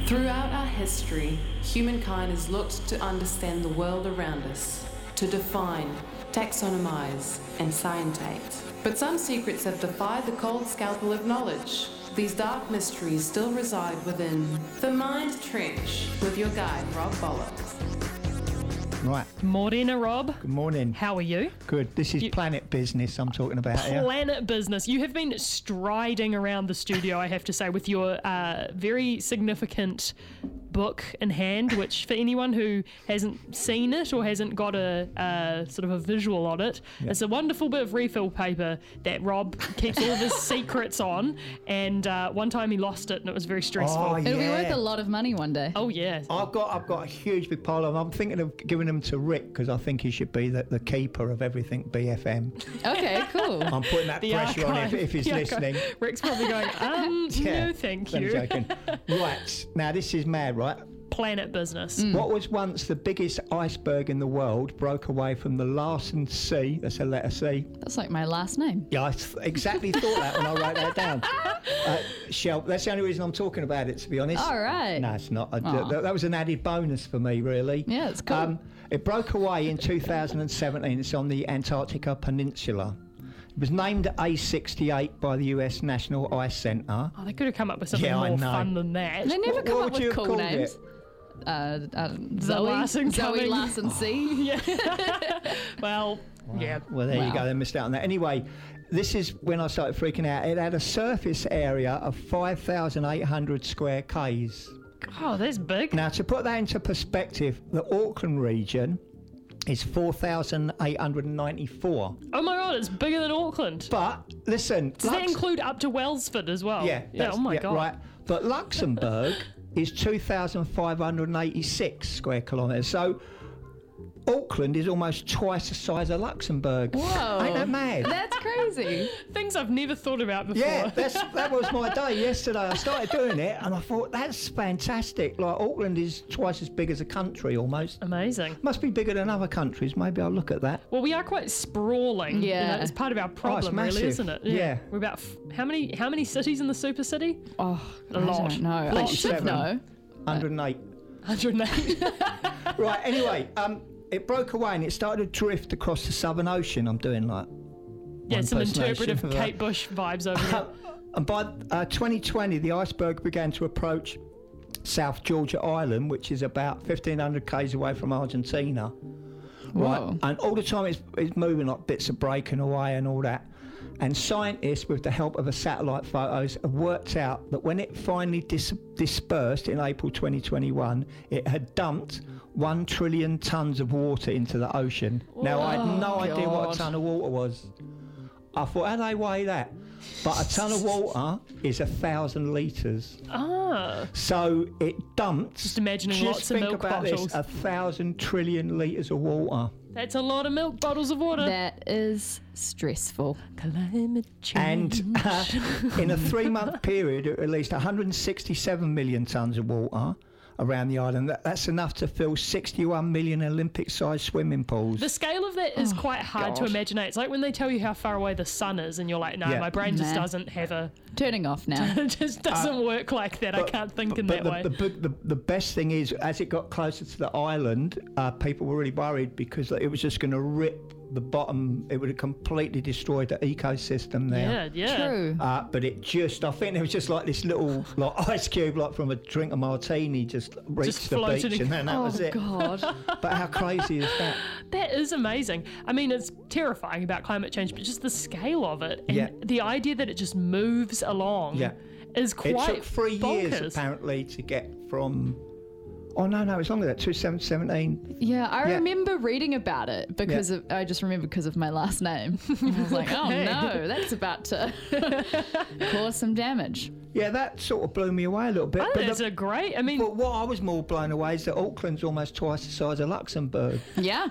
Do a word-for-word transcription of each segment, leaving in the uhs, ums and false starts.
Throughout our history, humankind has looked to understand the world around us, to define, taxonomize, and scientate. But some secrets have defied the cold scalpel of knowledge. These dark mysteries still reside within the Mind Trench with your guide, Rob Bollocks. Right. Morena, Rob. Good morning. How are you? Good. This is You- Planet Business I'm talking about here. Planet Business. You have been striding around the studio, I have to say, with your uh, very significant book in hand, which for anyone who hasn't seen it or hasn't got a, a sort of a visual on it, Yeah. it's a wonderful bit of refill paper that Rob keeps all of his secrets on, and uh, one time he lost it and it was very stressful. Oh, It'll be yeah. worth a lot of money one day. Oh, yeah. I've got I've got a huge big pile of them. I'm thinking of giving them to Rick because I think he should be the, the keeper of everything B F M. Okay, cool. I'm putting that The pressure on archive. if, if he's The archive. listening. Rick's probably going, um, Yeah, no, thank I'm you. joking. Right, now this is mad, right? Planet Business. What was once the biggest iceberg in the world broke away from the Larsen Sea. That's a letter C. That's like my last name. Yeah, I th- exactly thought that when I wrote that down. Uh, Shell, that's the only reason I'm talking about it, to be honest. All right. No, it's not. I, Aw. that, that was an added bonus for me, really. Yeah, it's cool. Um, it broke away in two thousand seventeen. It's on the Antarctica Peninsula. It was named A sixty-eight by the U S National Ice Centre. Oh, they could have come up with something Yeah, I more know. fun than that. They never What- come what up would you with have cool called names. it? Uh, uh, The Zoe, Larsen Zoe coming. Larsen C. Yeah. Well, yeah. Well, there you Wow. go. They missed out on that. Anyway, this is when I started freaking out. It had a surface area of five thousand eight hundred square k's. Oh, that's big. Now, to put that into perspective, the Auckland region is four thousand eight hundred ninety-four. Oh my God, it's bigger than Auckland. But listen, Does that Lux- include up to Wellsford as well? yeah, Yeah. that's- Oh my yeah, God. right. But Luxembourg is two thousand five hundred eighty-six square kilometres. So Auckland is almost twice the size of Luxembourg. Whoa. Ain't that mad? That's crazy. Things I've never thought about before. Yeah, that's, that was my day yesterday. I started doing it and I thought, that's fantastic. Like, Auckland is twice as big as a country almost. Amazing. Must be bigger than other countries. Maybe I'll look at that. Well, we are quite sprawling. You Yeah. know, it's part of our problem, really, massive. isn't it? Yeah. We're about f- how many how many cities in the super city? Oh, A I lot. don't know. I Lot. should Seven. know. one hundred eight. one hundred eight. Right, anyway, um, it broke away and it started to drift across the Southern Ocean. I'm doing like Yeah, one some personation interpretive of that. Kate Bush vibes over here. And by uh, twenty twenty, the iceberg began to approach South Georgia Island, which is about fifteen hundred k's away from Argentina. Right, Whoa. and all the time it's, it's moving, like bits are breaking away and all that. And scientists, with the help of the satellite photos, have worked out that when it finally dis- dispersed in April twenty twenty-one, it had dumped one trillion tons of water into the ocean. Now, I had no Oh, idea what God. a ton of water was. I thought, how do they weigh that? But a ton of water is a thousand litres. Ah. So it dumped. Just imagining just lots of think milk about bottles. this, a thousand trillion litres of water. That's a lot of milk bottles of water. That is stressful. Climate change. And uh, in a three-month period, it released one hundred sixty-seven million tonnes of water around the island. That, that's enough to fill sixty-one million Olympic-sized swimming pools. The scale of that is Oh, quite hard to God. imagine. It's like when they tell you how far away the sun is, and you're like, no, Yeah. my brain just Nah. doesn't have a, Turning off now. it just doesn't work like that. I can't think in Uh, but that the, way. The, big- the, the best thing is, as it got closer to the island, uh, people were really worried because it was just going to rip the bottom. It would have completely destroyed the ecosystem there. yeah, yeah. True. Uh, but it just, I think there was just like this little like ice cube, like from a drink of martini, just reached Just the floated beach, in- and then that oh, was it. God. But how crazy is that? That is amazing. I mean, it's terrifying about climate change, but just the scale of it and Yeah. the idea that it just moves along Yeah. is It quite took three bonkers. years apparently to get from. Oh no, no, it's longer than that. two thousand seventeen. Yeah, I Yeah. remember reading about it because Yeah. of, I just remember because of my last name. I was like, oh no, that's about to cause some damage. Yeah, that sort of blew me away a little bit. I but think the- it's a great. I mean, But what I was more blown away is that Auckland's almost twice the size of Luxembourg. Yeah.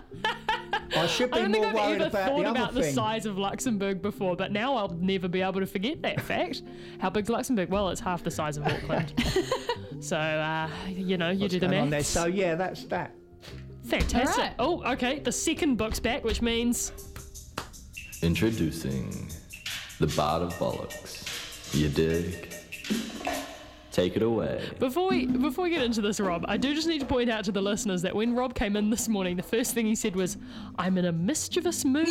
I should I be don't more think I've worried ever about thought the about other the thing. size of Luxembourg before, but now I'll never be able to forget that fact. How big's Luxembourg? Well, it's half the size of Auckland. So, uh, you know, you What's do the going on there? maths. So yeah, that's that. Fantastic. Alright. Oh, okay. The second book's back, which means Introducing the Bard of Bollocks. You dig? Take it away. Before we before we get into this, Rob, I do just need to point out to the listeners that when Rob came in this morning, the first thing he said was, "I'm in a mischievous mood."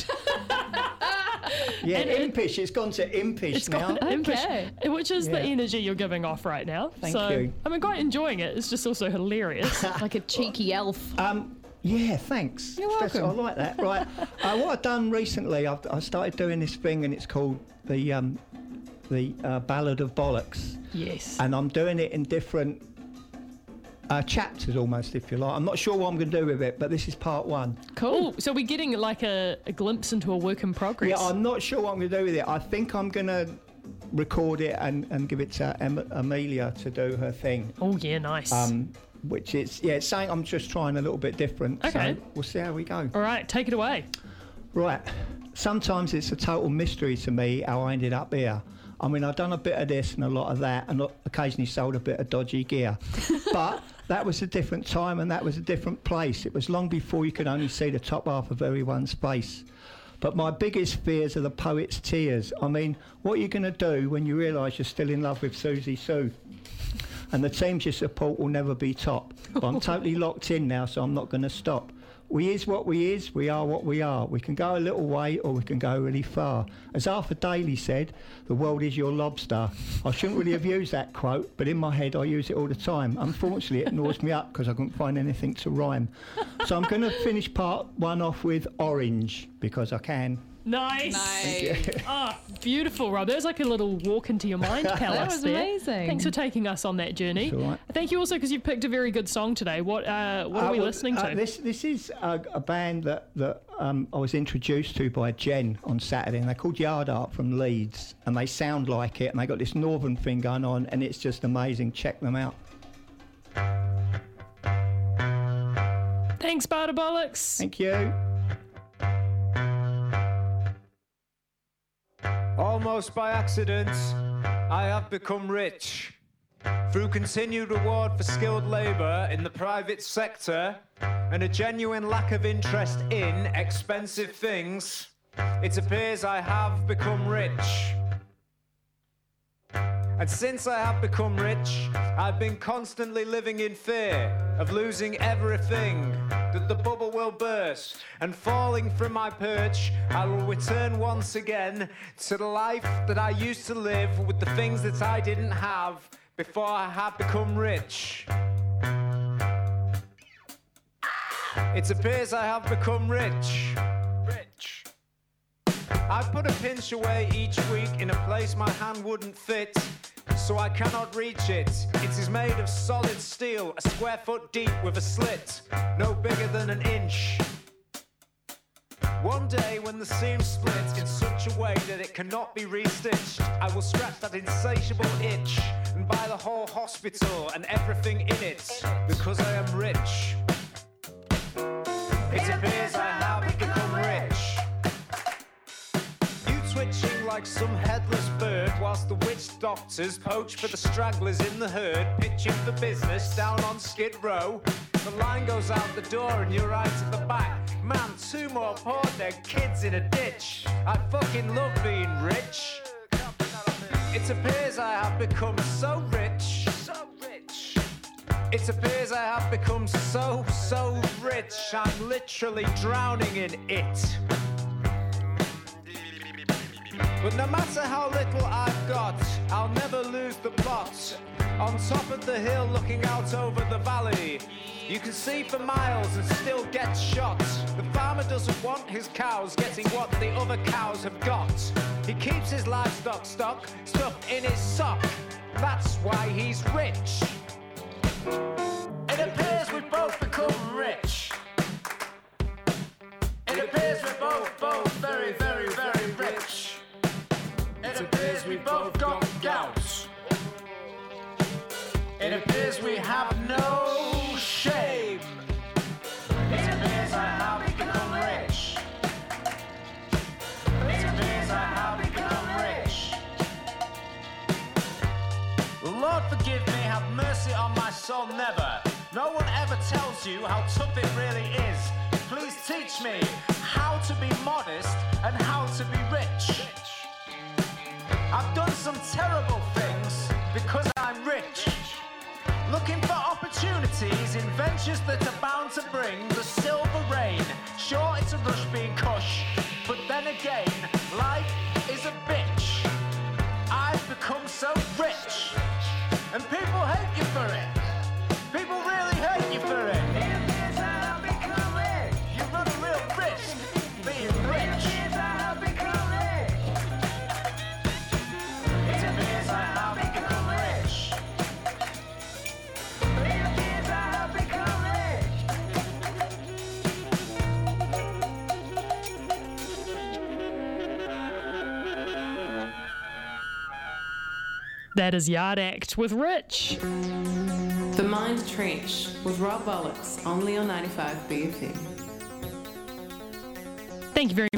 Yeah, And- impish. It's gone to impish It's now. gone impish, Okay. which is the Yeah. energy you're giving off right now. Thank so, you. I'm quite enjoying it. It's just also hilarious. Like a cheeky elf. Um, yeah, thanks. You're That's- welcome. I like that. Right. uh, what I've done recently, I've I started doing this thing, and it's called the um, the uh, Ballad of Bollocks, Yes. and I'm doing it in different uh, chapters, almost, if you like. I'm not sure what I'm going to do with it, but this is part one. Cool. So we're getting like a, a glimpse into a work in progress. Yeah, I'm not sure what I'm going to do with it. I think I'm going to record it and, and give it to em- Amelia to do her thing. Oh yeah, nice. Um, which is, yeah, it's something I'm just trying a little bit different. Okay. So we'll see how we go. All right, take it away. Right. Sometimes it's a total mystery to me how I ended up here. I mean, I've done a bit of this and a lot of that, and occasionally sold a bit of dodgy gear. But that was a different time and that was a different place. It was long before you could only see the top half of everyone's face. But my biggest fears are the poet's tears. I mean, what are you going to do when you realise you're still in love with Susie Sue? And the teams you support will never be top. But I'm totally locked in now, so I'm not going to stop. We is what we is, we are what we are. We can go a little way or we can go really far. As Arthur Daly said, the world is your lobster. I shouldn't really have used that quote, but in my head I use it all the time. Unfortunately, it gnaws me up because I couldn't find anything to rhyme. So I'm going to finish part one off with orange, because I can. Nice. Nice. Ah, beautiful, Rob. That was like a little walk into your mind palace. That was there. amazing. Thanks for taking us on that journey. It's all right. Thank you also because you've picked a very good song today. What uh, what are Uh, we well, listening uh, to? this this is a, a band that, that um, I was introduced to by Jen on Saturday, and they're called Yard Art from Leeds, and they sound like it, and they got this northern thing going on, and it's just amazing. Check them out. Thanks, Barda Bollocks. Thank you. Almost by accident, I have become rich. Through continued reward for skilled labour in the private sector and a genuine lack of interest in expensive things, it appears I have become rich. And since I have become rich, I've been constantly living in fear of losing everything, that the bubble will burst, and falling from my perch, I will return once again to the life that I used to live with the things that I didn't have before I had become rich. It appears I have become rich. Rich. I put a pinch away each week in a place my hand wouldn't fit, so I cannot reach it. It is made of solid steel, a square foot deep with a slit, no bigger than an inch. One day when the seam splits in such a way that it cannot be restitched, I will scratch that insatiable itch and buy the whole hospital and everything in it, because I am rich. It appears I have become rich. You twitching like some headless bird, whilst the witch doctors poach for the stragglers in the herd, pitching for business down on Skid Row. The line goes out the door and you're right at the back. Man, two more poor dead kids in a ditch. I fucking love being rich. It appears I have become so rich. So rich. It appears I have become so, so rich. I'm literally drowning in it. But no matter how little I've got, I'll never lose the plot. On top of the hill looking out over the valley, you can see for miles and still get shot. The farmer doesn't want his cows getting what the other cows have got. He keeps his livestock stock stuffed in his sock. That's why he's rich. It appears we've both become rich. It appears we're both, both very, very, very rich. It appears we both got gout. It appears we have no shame. It appears I have become rich. It appears I have become rich. Lord forgive me, have mercy on my soul, never. No one ever tells you how tough it really is. Please teach me how to be modest and how to be rich. I've done some terrible things because I'm rich. opportunities in ventures that are bound to bring the silver rain. Sure, it's a rush being cush, but then again, life is a bitch. I've become so rich, and people hate you for it. People really hate you for it. It appears that I've become rich. You run a real risk being rich. It appears that I've become rich. It appears that I've become rich. It appears that I've become rich. That is Yard Act with Rich. The Mind Trench with Rob Bollocks, only on ninety-five B F M. Thank you very